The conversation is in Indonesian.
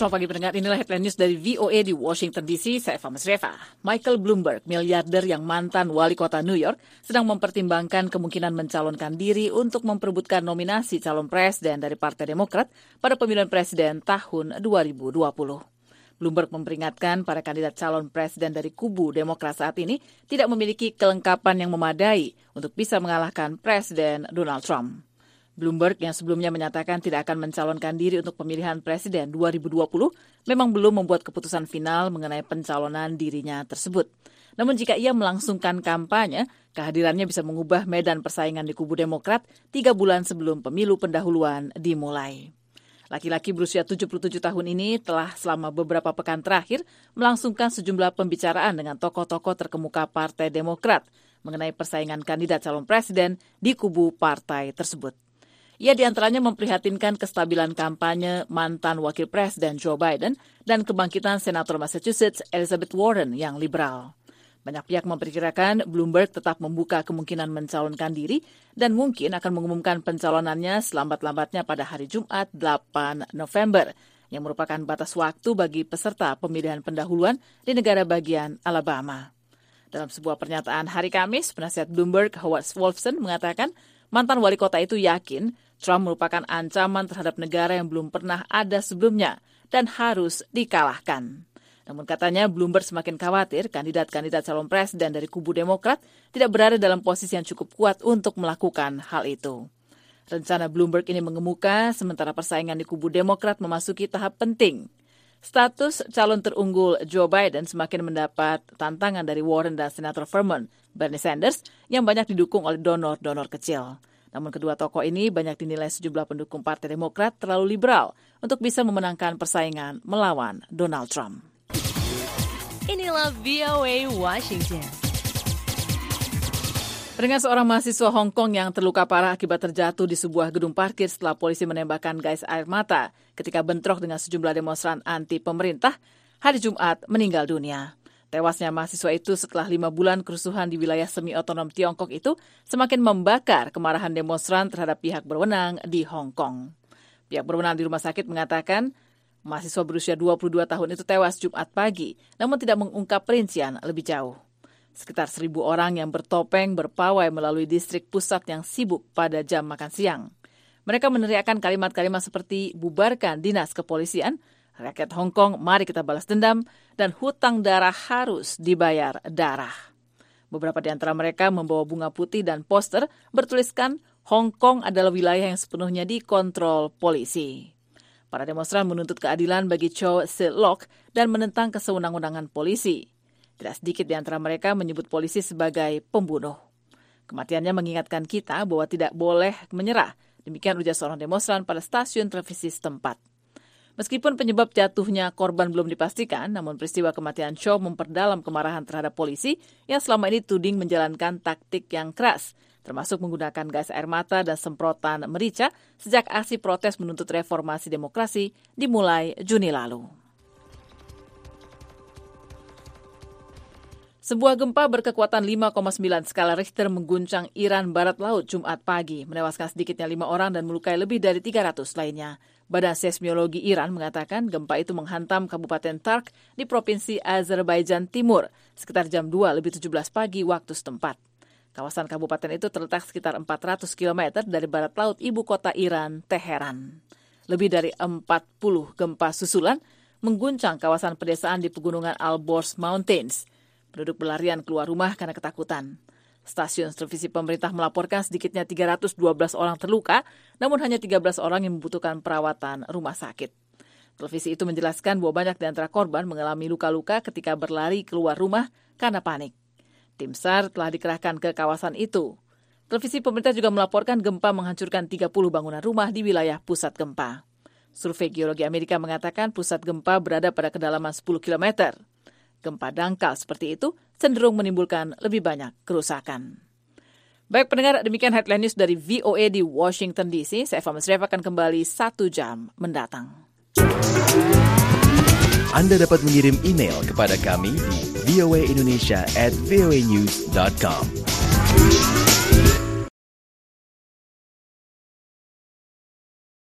Selamat pagi pendengar, inilah headline news dari VOA di Washington DC, saya Eva Masreva. Michael Bloomberg, miliarder yang mantan wali kota New York, sedang mempertimbangkan kemungkinan mencalonkan diri untuk memperebutkan nominasi calon presiden dari Partai Demokrat pada pemilihan presiden tahun 2020. Bloomberg memperingatkan para kandidat calon presiden dari kubu Demokrat saat ini tidak memiliki kelengkapan yang memadai untuk bisa mengalahkan Presiden Donald Trump. Bloomberg yang sebelumnya menyatakan tidak akan mencalonkan diri untuk pemilihan presiden 2020 memang belum membuat keputusan final mengenai pencalonan dirinya tersebut. Namun jika ia melangsungkan kampanye, kehadirannya bisa mengubah medan persaingan di kubu Demokrat 3 bulan sebelum pemilu pendahuluan dimulai. Laki-laki berusia 77 tahun ini telah selama beberapa pekan terakhir melangsungkan sejumlah pembicaraan dengan tokoh-tokoh terkemuka Partai Demokrat mengenai persaingan kandidat calon presiden di kubu partai tersebut. Ia diantaranya memprihatinkan kestabilan kampanye mantan wakil presiden Joe Biden dan kebangkitan senator Massachusetts Elizabeth Warren yang liberal. Banyak pihak memperkirakan Bloomberg tetap membuka kemungkinan mencalonkan diri dan mungkin akan mengumumkan pencalonannya selambat-lambatnya pada hari Jumat 8 November, yang merupakan batas waktu bagi peserta pemilihan pendahuluan di negara bagian Alabama. Dalam sebuah pernyataan hari Kamis, penasihat Bloomberg Howard Wolfson mengatakan mantan wali kota itu yakin Trump merupakan ancaman terhadap negara yang belum pernah ada sebelumnya dan harus dikalahkan. Namun katanya Bloomberg semakin khawatir kandidat-kandidat calon presiden dari kubu Demokrat tidak berada dalam posisi yang cukup kuat untuk melakukan hal itu. Rencana Bloomberg ini mengemuka sementara persaingan di kubu Demokrat memasuki tahap penting. Status calon terunggul Joe Biden semakin mendapat tantangan dari Warren dan Senator Vermont Bernie Sanders yang banyak didukung oleh donor-donor kecil. Namun kedua tokoh ini banyak dinilai sejumlah pendukung Partai Demokrat terlalu liberal untuk bisa memenangkan persaingan melawan Donald Trump. Inilah VOA Washington. Pendengar, seorang mahasiswa Hong Kong yang terluka parah akibat terjatuh di sebuah gedung parkir setelah polisi menembakkan gas air mata ketika bentrok dengan sejumlah demonstran anti pemerintah, hari Jumat meninggal dunia. Tewasnya mahasiswa itu setelah 5 bulan kerusuhan di wilayah semi-otonom Tiongkok itu semakin membakar kemarahan demonstran terhadap pihak berwenang di Hong Kong. Pihak berwenang di rumah sakit mengatakan mahasiswa berusia 22 tahun itu tewas Jumat pagi, namun tidak mengungkap rincian lebih jauh. Sekitar 1.000 orang yang bertopeng berpawai melalui distrik pusat yang sibuk pada jam makan siang. Mereka meneriakkan kalimat-kalimat seperti bubarkan dinas kepolisian, rakyat Hong Kong, mari kita balas dendam, dan hutang darah harus dibayar darah. Beberapa di antara mereka membawa bunga putih dan poster bertuliskan Hong Kong adalah wilayah yang sepenuhnya dikontrol polisi. Para demonstran menuntut keadilan bagi Chow Se-lok dan menentang kesewenang-wenangan polisi. Tidak sedikit di antara mereka menyebut polisi sebagai pembunuh. Kematiannya mengingatkan kita bahwa tidak boleh menyerah, demikian ujar seorang demonstran pada stasiun televisi setempat. Meskipun penyebab jatuhnya korban belum dipastikan, namun peristiwa kematian Chow memperdalam kemarahan terhadap polisi yang selama ini tuding menjalankan taktik yang keras, termasuk menggunakan gas air mata dan semprotan merica sejak aksi protes menuntut reformasi demokrasi dimulai Juni lalu. Sebuah gempa berkekuatan 5,9 skala Richter mengguncang Iran Barat Laut Jumat pagi, menewaskan sedikitnya 5 orang dan melukai lebih dari 300 lainnya. Badan Seismologi Iran mengatakan gempa itu menghantam Kabupaten Tark di Provinsi Azerbaijan Timur sekitar jam 2:17 pagi waktu setempat. Kawasan kabupaten itu terletak sekitar 400 km dari barat laut ibu kota Iran, Teheran. Lebih dari 40 gempa susulan mengguncang kawasan pedesaan di pegunungan Alborz Mountains. Penduduk berlarian keluar rumah karena ketakutan. Stasiun televisi pemerintah melaporkan sedikitnya 312 orang terluka, namun hanya 13 orang yang membutuhkan perawatan rumah sakit. Televisi itu menjelaskan bahwa banyak di antara korban mengalami luka-luka ketika berlari keluar rumah karena panik. Tim SAR telah dikerahkan ke kawasan itu. Televisi pemerintah juga melaporkan gempa menghancurkan 30 bangunan rumah di wilayah pusat gempa. Survei Geologi Amerika mengatakan pusat gempa berada pada kedalaman 10 km. Gempa dangkal seperti itu cenderung menimbulkan lebih banyak kerusakan. Baik pendengar, demikian headline news dari VOA di Washington DC. Saya Eva Masreva akan kembali 1 jam mendatang. Anda dapat mengirim email kepada kami di voaindonesia@voanews.com.